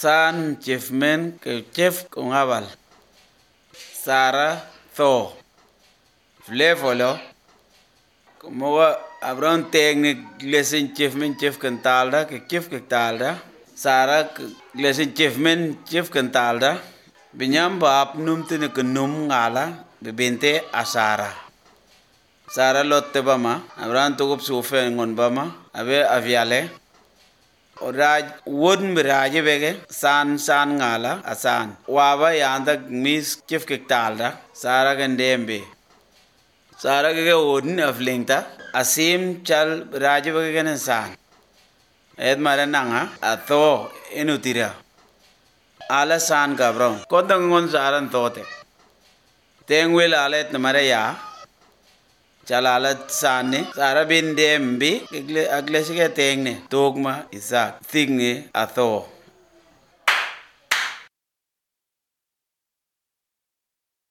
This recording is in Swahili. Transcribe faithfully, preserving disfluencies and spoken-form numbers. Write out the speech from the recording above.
San chef men ke chef kungabal. Sara tho. Flevolo. Como abron teknik lesen chef men chef kentalda ke chef kentalda. Sara lesen chef men chef kentalda. Binyam baap num tine kenum ngala bebente asara. Sara lotte bama abran tukup sufe ngon bama abe aviale. Raj won miraje bege san san ngala asan. Waba yanda mis chef kentalda. Sara gendembe. Sara ke won aflingta asim chal raje bege genen san. Ed mara nanga atho inutira. Ala san kabron. Kontang ngon saran thote. Tengwil alet namara ya. Chala alat san ne. Sara bin dembi. Agle sige tengne. Togma isak. Thigne atho.